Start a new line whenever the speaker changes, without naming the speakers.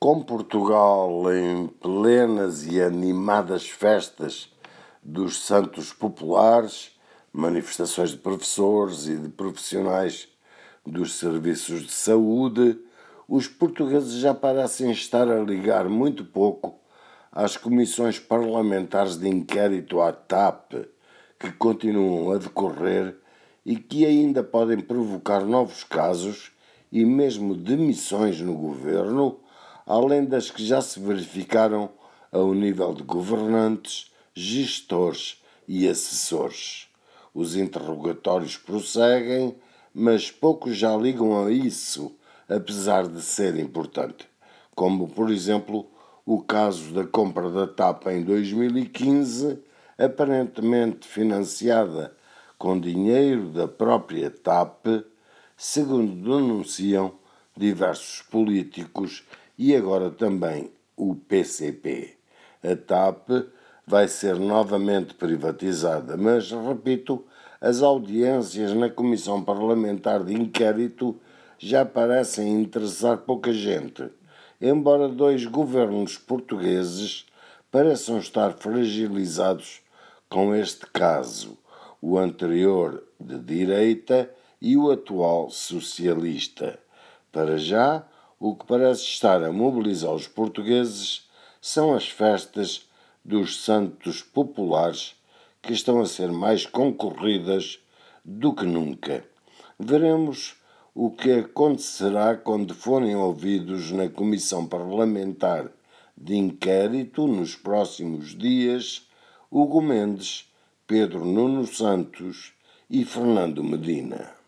Com Portugal em plenas e animadas festas dos Santos Populares, manifestações de professores e de profissionais dos serviços de saúde, os portugueses já parecem estar a ligar muito pouco às comissões parlamentares de inquérito à TAP, que continuam a decorrer e que ainda podem provocar novos casos e mesmo demissões no governo, além das que já se verificaram ao nível de governantes, gestores e assessores. Os interrogatórios prosseguem, mas poucos já ligam a isso, apesar de ser importante, como, por exemplo, o caso da compra da TAP em 2015, aparentemente financiada com dinheiro da própria TAP, segundo denunciam diversos políticos e agora também o PCP. A TAP vai ser novamente privatizada, mas, repito, as audiências na Comissão Parlamentar de Inquérito já parecem interessar pouca gente, embora dois governos portugueses pareçam estar fragilizados com este caso, o anterior de direita e o atual socialista. Para já, o que parece estar a mobilizar os portugueses são as festas dos Santos Populares, que estão a ser mais concorridas do que nunca. Veremos o que acontecerá quando forem ouvidos na Comissão Parlamentar de Inquérito nos próximos dias Hugo Mendes, Pedro Nuno Santos e Fernando Medina.